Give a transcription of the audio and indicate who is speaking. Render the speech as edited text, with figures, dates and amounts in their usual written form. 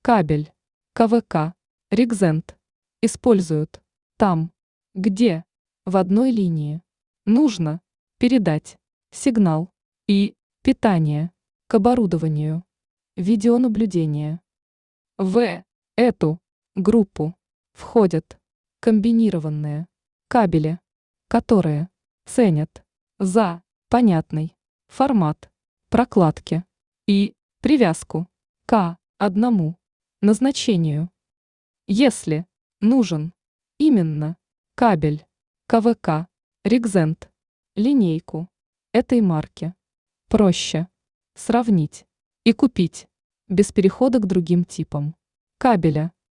Speaker 1: Кабель, КВК, Ригзент используют там, где в одной линии нужно передать сигнал и питание к оборудованию видеонаблюдения. В эту группу входят комбинированные кабели, которые ценят за понятный формат прокладки и привязку к одному назначению. Если нужен именно кабель КВК Ригзент, линейку этой марки проще сравнить и купить без перехода к другим типам кабеля.